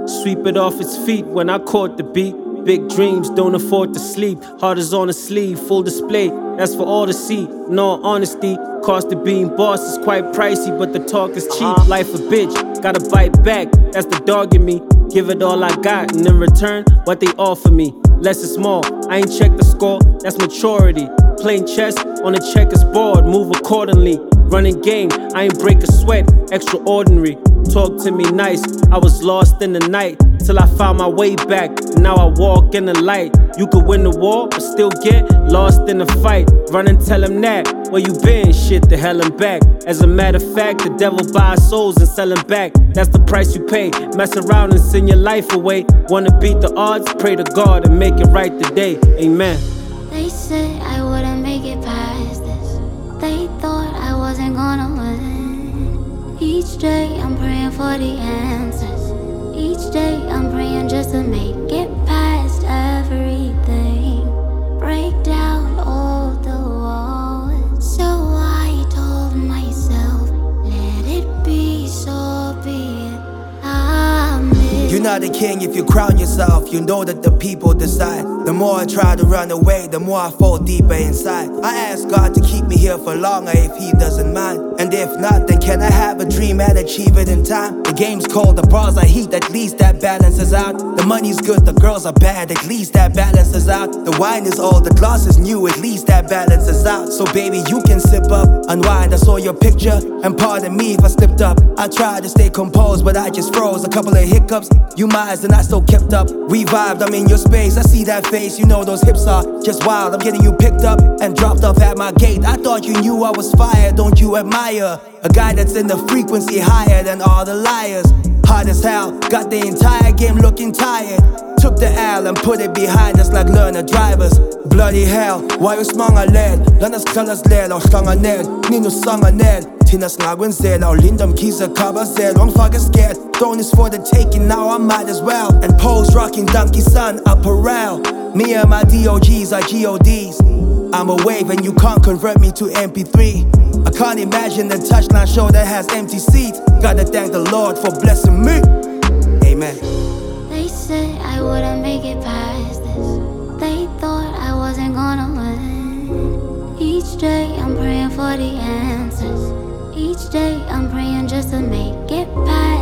Sweep it off its feet when I caught the beat. Big dreams, don't afford to sleep. Heart is on the sleeve, full display, that's for all to see. In all honesty, cost of being boss is quite pricey, but the talk is cheap. Life a bitch, gotta bite back, that's the dog in me. Give it all I got, and in return, what they offer me. Less is more, I ain't check the score, that's maturity. Playing chess on a checkers board, move accordingly. Running game, I ain't break a sweat, extraordinary. Talk to me nice, I was lost in the night till I found my way back. Now I walk in the light. You could win the war, but still get lost in the fight. Run and tell him that, where you been? Shit, the hell I'm back. As a matter of fact, the devil buys souls and sell them back. That's the price you pay. Mess around and send your life away. Wanna beat the odds? Pray to God and make it right today. Amen. They said I wouldn't make it past this. They thought I wasn't gonna win. Each day I'm praying for the answers. Each day I'm praying just to make it past everything. Break down all the walls. So I told myself, let it be, so be it. You're not a king if you crown yourself. You know that the people decide. The more I try to run away, the more I fall deeper inside. I ask God to keep me here for longer if He doesn't mind. And if not, then can I have a dream and achieve it in time? The game's cold, the bars are heat, at least that balances out. The money's good, the girls are bad, at least that balances out. The wine is old, the glass is new, at least that balances out. So baby, you can sip up, unwind, I saw your picture. And pardon me if I slipped up. I tried to stay composed, but I just froze. A couple of hiccups, you miles and I still kept up. We vibed, I'm in your space, I see that face. You know those hips are just wild. I'm getting you picked up and dropped off at my gate. I thought you knew I was fire, don't you admire a guy that's in the frequency higher than all the liars? Hard as hell, got the entire game looking tired. Took the L and put it behind us like learner drivers. Bloody hell, why you smang a led? Lanas kalas led, or stang a ned, Nino sang a ned. Tinas ngagwen zel, or lindam kisa kaba zel, wrong fucking scared. Throne is for the taking, now I might as well. And Poe's rocking donkey sun apparel. Me and my DOGs are GODs. I'm a wave and you can't convert me to MP3. I can't imagine the touchline show that has empty seats. Gotta thank the Lord for blessing me. Amen. They said I wouldn't make it past this. They thought I wasn't gonna win. Each day I'm praying for the answers. Each day I'm praying just to make it past